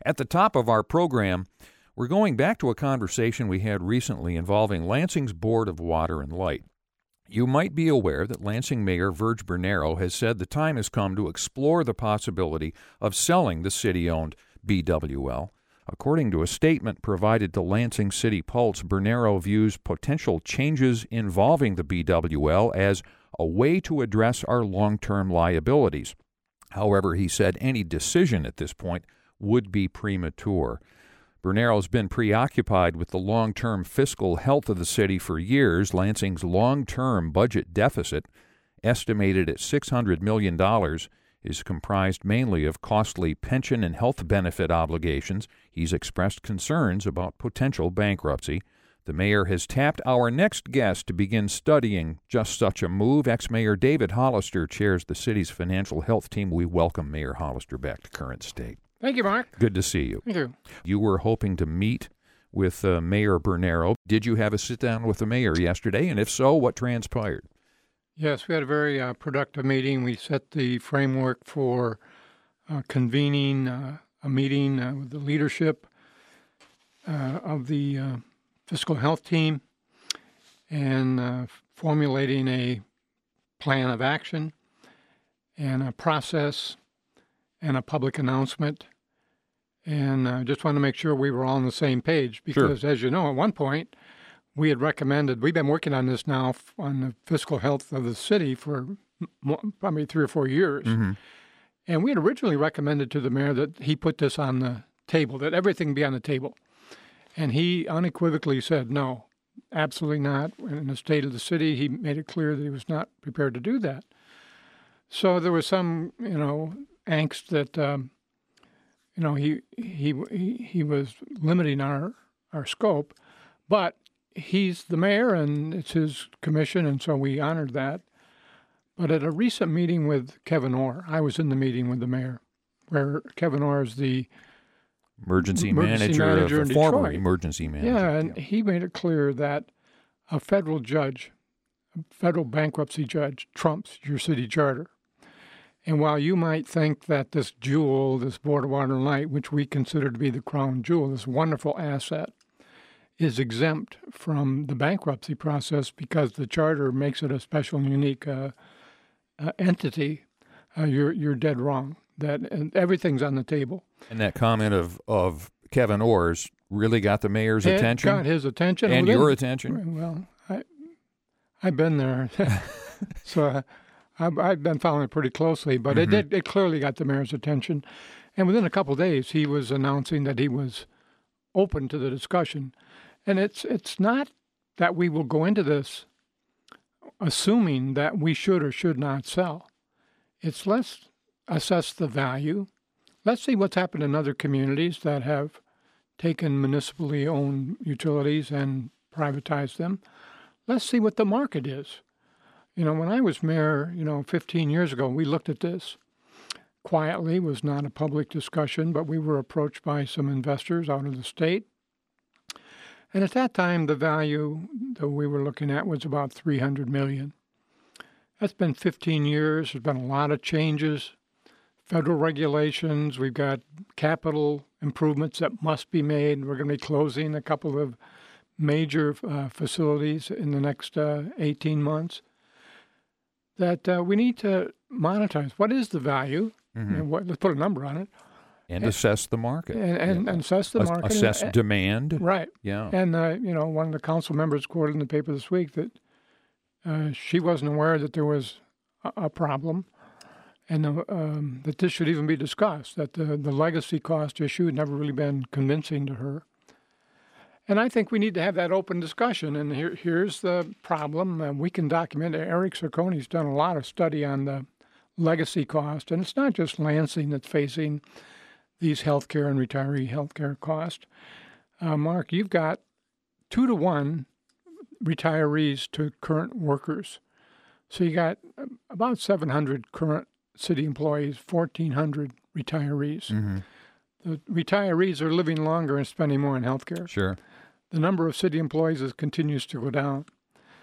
At the top of our program, we're going back to a conversation we had recently involving Lansing's Board of Water and Light. You might be aware that Lansing Mayor Virg Bernero has said the time has come to explore the possibility of selling the city-owned BWL. According to a statement provided to Lansing City Pulse, Bernero views potential changes involving the BWL as a way to address our long-term liabilities. However, he said any decision at this point would be premature. Bernero's been preoccupied with the long-term fiscal health of the city for years. Lansing's long-term budget deficit, estimated at $600 million, is comprised mainly of costly pension and health benefit obligations. He's expressed concerns about potential bankruptcy. The mayor has tapped our next guest to begin studying just such a move. Ex-Mayor David Hollister chairs the city's financial health team. We welcome Mayor Hollister back to Current State. Thank you, Mark. Good to see you. Thank you. You were hoping to meet with Mayor Bernero. Did you have a sit-down with the mayor yesterday? And if so, what transpired? Yes, we had a very productive meeting. We set the framework for convening a meeting with the leadership of the fiscal health team and formulating a plan of action and a process and a public announcement. And I just wanted to make sure we were all on the same page because, As you know, at one point, we had recommended, we've been working on this now on the fiscal health of the city for probably 3 or 4 years. Mm-hmm. And we had originally recommended to the mayor that he put this on the table, that everything be on the table. And he unequivocally said, no, absolutely not. In the state of the city, he made it clear that he was not prepared to do that. So there was some, angst that, he was limiting our scope. But he's the mayor, and it's his commission, and so we honored that. But at a recent meeting with Kevin Orr, I was in the meeting with the mayor, where Kevin Orr is the emergency manager in former Detroit. Emergency manager. Yeah, and he made it clear that a federal bankruptcy judge, trumps your city charter. And while you might think that this jewel, this Board of Water and Light, which we consider to be the crown jewel, this wonderful asset, is exempt from the bankruptcy process because the charter makes it a special and unique entity, you're dead wrong. That everything's on the table. And that comment of Kevin Orr's really got the mayor's attention? Got his attention. And your attention? Well, I've been there. So I've been following it pretty closely, but it clearly got the mayor's attention. And within a couple of days, he was announcing that he was open to the discussion. And it's not that we will go into this assuming that we should or should not sell. It's let's assess the value. Let's see what's happened in other communities that have taken municipally owned utilities and privatized them. Let's see what the market is. When I was mayor, 15 years ago, we looked at this quietly. It was not a public discussion, but we were approached by some investors out of the state. And at that time, the value that we were looking at was about $300 million. That's been 15 years. There's been a lot of changes, federal regulations. We've got capital improvements that must be made. We're going to be closing a couple of major facilities in the next 18 months that we need to monetize. What is the value? Let's put a number on it. And assess the market. And assess the market. Assess demand. Right. Yeah. And, one of the council members quoted in the paper this week that she wasn't aware that there was a problem and that this should even be discussed, that the legacy cost issue had never really been convincing to her. And I think we need to have that open discussion. And here's the problem. We can document it. Eric Cicconi's done a lot of study on the legacy cost. And it's not just Lansing that's facing these healthcare and retiree healthcare costs. Mark, you've got 2-to-1 retirees to current workers. So you got about 700 current city employees, 1,400 retirees. Mm-hmm. The retirees are living longer and spending more on healthcare. Sure. The number of city employees continues to go down.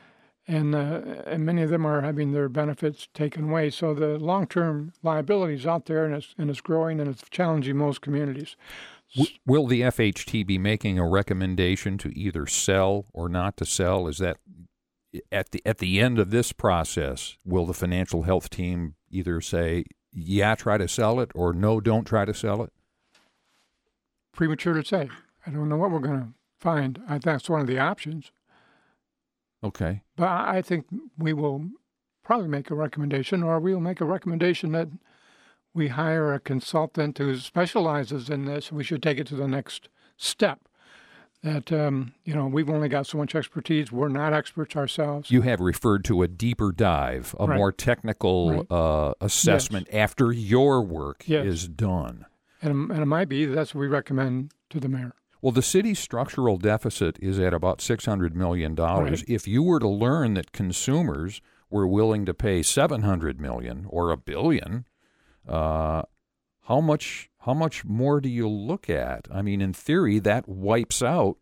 and many of them are having their benefits taken away. So the long-term liability is out there, and it's growing, and it's challenging most communities. Will the FHT be making a recommendation to either sell or not to sell? Is that at the end of this process, will the financial health team either say, yeah, try to sell it, or no, don't try to sell it? Premature to say. I don't know what we're going to find. I think that's one of the options. Okay. But I think we will probably make a recommendation, or we'll make a recommendation that we hire a consultant who specializes in this. We should take it to the next step. That, we've only got so much expertise. We're not experts ourselves. You have referred to a deeper dive, a more technical assessment after your work is done. And it might be that's what we recommend to the mayor. Well, the city's structural deficit is at about $600 million. Right. If you were to learn that consumers were willing to pay $700 million or $1 billion, how much more do you look at? I mean, in theory, that wipes out,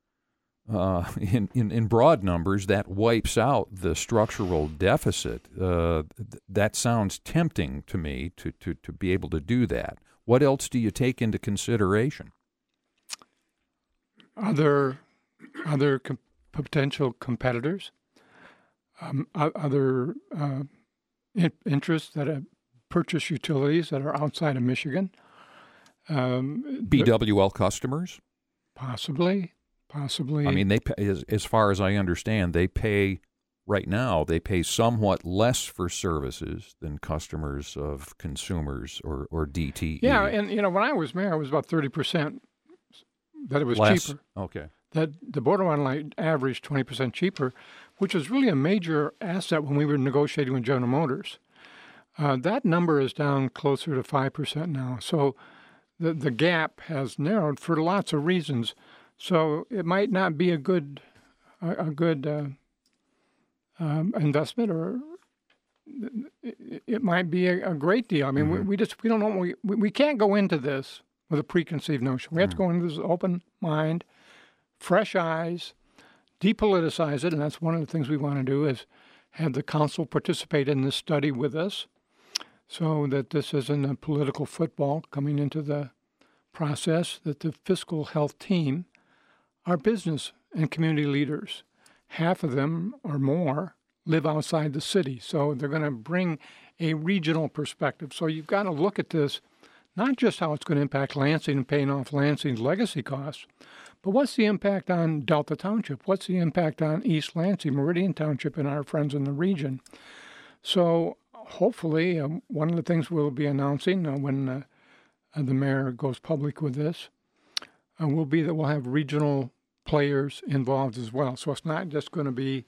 in broad numbers, that wipes out the structural deficit. That sounds tempting to me to be able to do that. What else do you take into consideration? Other potential competitors, other interests that have purchased utilities that are outside of Michigan. BWL customers? Possibly. I mean, they pay, as far as I understand, right now, they pay somewhat less for services than customers of consumers or DTE. Yeah, and, when I was mayor, it was about 30% that it was less. Cheaper. Okay. That the borderline light averaged 20% cheaper, which was really a major asset when we were negotiating with General Motors. That number is down closer to 5% now. So the gap has narrowed for lots of reasons. So it might not be a good investment, or it might be a great deal. I mean, we don't know. We can't go into this with a preconceived notion. We have to go into this open mind, fresh eyes, depoliticize it, and that's one of the things we want to do is have the council participate in this study with us, so that this isn't a political football coming into the process, that the fiscal health team are business and community leaders. Half of them or more live outside the city, so they're going to bring a regional perspective. So you've got to look at this, not just how it's going to impact Lansing and paying off Lansing's legacy costs, but what's the impact on Delta Township? What's the impact on East Lansing, Meridian Township, and our friends in the region? So hopefully, one of the things we'll be announcing when the mayor goes public with this will be that we'll have regional players involved as well. So it's not just going to be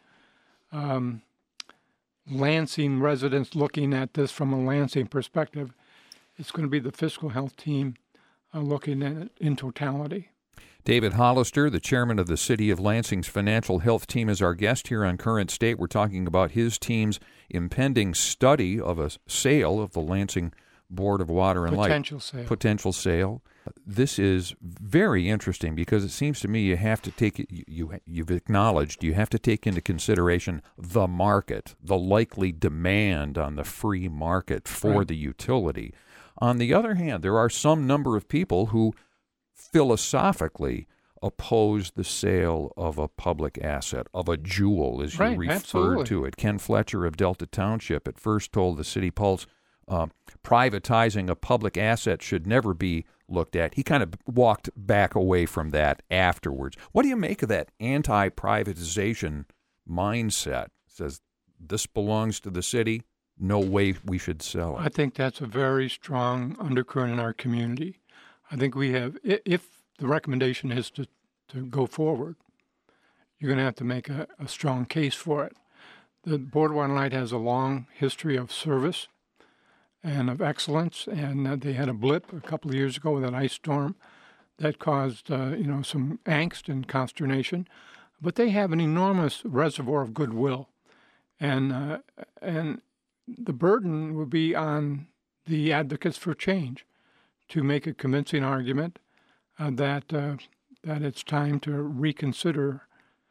Lansing residents looking at this from a Lansing perspective. It's going to be the fiscal health team looking at it in totality. David Hollister, the chairman of the City of Lansing's financial health team, is our guest here on Current State. We're talking about his team's impending study of a sale of the Lansing Board of Water and Light. Potential sale. This is very interesting because it seems to me you have to take it, you've acknowledged you have to take into consideration the market, the likely demand on the free market for the utility. On the other hand, there are some number of people who philosophically oppose the sale of a public asset, of a jewel, as you referred to it. Ken Fletcher of Delta Township at first told the City Pulse privatizing a public asset should never be looked at. He kind of walked back away from that afterwards. What do you make of that anti-privatization mindset? It says this belongs to the city, no way we should sell it. I think that's a very strong undercurrent in our community. I think we have, if the recommendation is to go forward, you're going to have to make a strong case for it. The Board of Water and Light has a long history of service and of excellence, and they had a blip a couple of years ago with an ice storm that caused some angst and consternation. But they have an enormous reservoir of goodwill, and the burden would be on the advocates for change to make a convincing argument that it's time to reconsider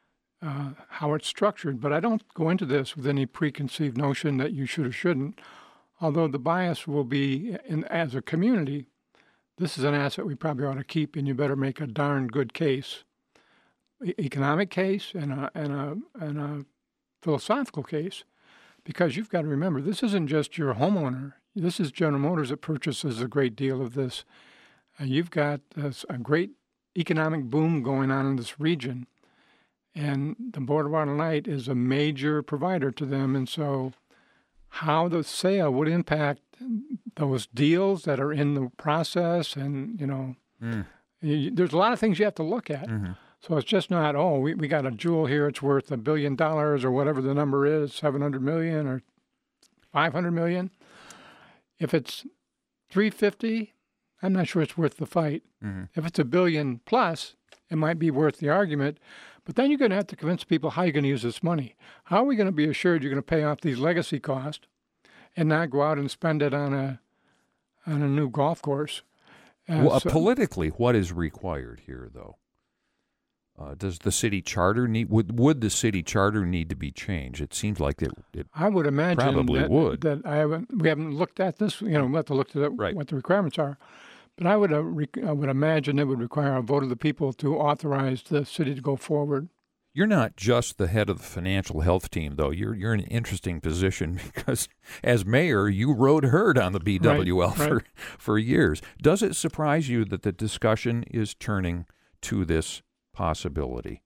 how it's structured. But I don't go into this with any preconceived notion that you should or shouldn't, although the bias will be, as a community, this is an asset we probably ought to keep, and you better make a darn good case, economic case and a philosophical case, because you've got to remember, this isn't just your homeowner. This is General Motors that purchases a great deal of this. You've got a great economic boom going on in this region, and the Board of Water and Light is a major provider to them. And so how the sale would impact those deals that are in the process, and, there's a lot of things you have to look at. Mm-hmm. So it's just not, we got a jewel here, it's worth $1 billion or whatever the number is, 700 million or 500 million. If it's 350, I'm not sure it's worth the fight. Mm-hmm. If it's $1 billion plus, it might be worth the argument. But then you're going to have to convince people how you're going to use this money. How are we going to be assured you're going to pay off these legacy costs and not go out and spend it on a new golf course? Politically, what is required here, though? Does the city charter would the city charter need to be changed? It seems like it I would imagine probably would. We haven't looked at this. We'll have to look at what the requirements are. But I would imagine it would require a vote of the people to authorize the city to go forward. You're not just the head of the financial health team, though. You're in an interesting position because, as mayor, you rode herd on the BWL for years. Does it surprise you that the discussion is turning to this possibility?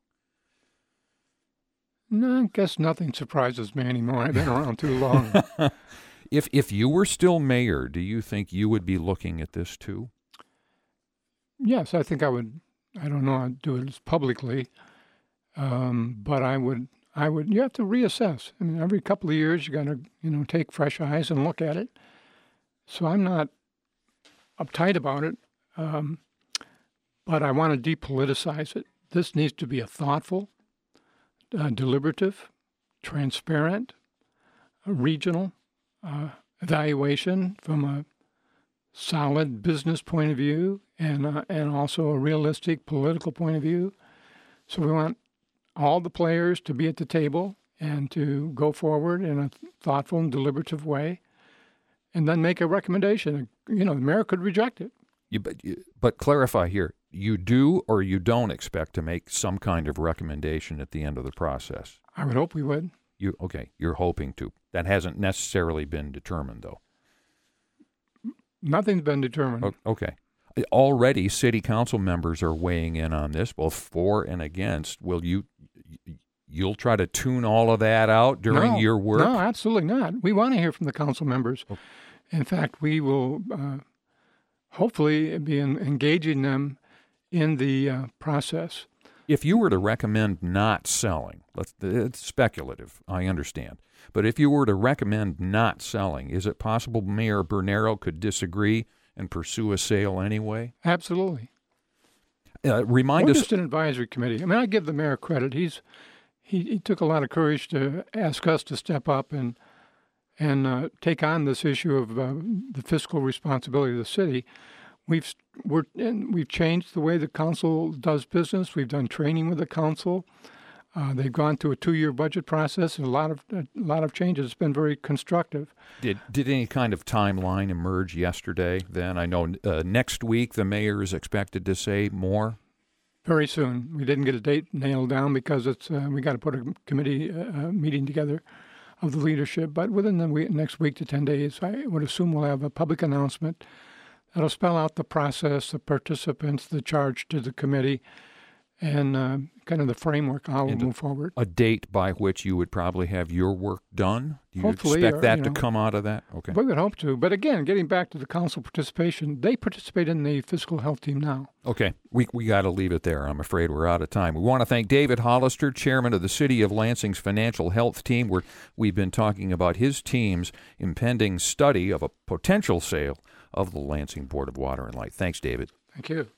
No, I guess nothing surprises me anymore. I've been around too long. If you were still mayor, do you think you would be looking at this too? Yes, I think I would. I don't know. I'd do it publicly, but I would. You have to reassess. I mean, every couple of years, you got to take fresh eyes and look at it. So I'm not uptight about it, but I want to depoliticize it. This needs to be a thoughtful, deliberative, transparent, regional evaluation from a solid business point of view and also a realistic political point of view. So we want all the players to be at the table and to go forward in a thoughtful and deliberative way, and then make a recommendation. The mayor could reject it. But clarify here, you do or you don't expect to make some kind of recommendation at the end of the process? I would hope we would. You're hoping to. That hasn't necessarily been determined, though. Nothing's been determined. Okay. Already, city council members are weighing in on this, both for and against. Will you'll try to tune all of that out during your work? No, absolutely not. We want to hear from the council members. Okay. In fact, we will hopefully be engaging them in the process. If you were to recommend not selling, it's speculative, I understand, but if you were to recommend not selling, is it possible Mayor Bernero could disagree and pursue a sale anyway? Absolutely. Remind us. Just an advisory committee. I mean, I give the mayor credit. He took a lot of courage to ask us to step up and take on this issue of the fiscal responsibility of the city. We've changed the way the council does business. We've done training with the council. They've gone through a 2-year budget process and a lot of changes. It's been very constructive. Did any kind of timeline emerge yesterday? Then I know next week the mayor is expected to say more. Very soon. We didn't get a date nailed down because we got to put a committee meeting together of the leadership. But within the next week to 10 days, I would assume we'll have a public announcement that'll spell out the process, the participants, the charge to the committee, and kind of the framework how we'll move forward. A date by which you would probably have your work done? Do you Hopefully, expect that to come out of that? Okay. We would hope to. But again, getting back to the council participation, they participate in the fiscal health team now. Okay. We got to leave it there. I'm afraid we're out of time. We want to thank David Hollister, chairman of the City of Lansing's financial health team, where we've been talking about his team's impending study of a potential sale of the Lansing Board of Water and Light. Thanks, David. Thank you.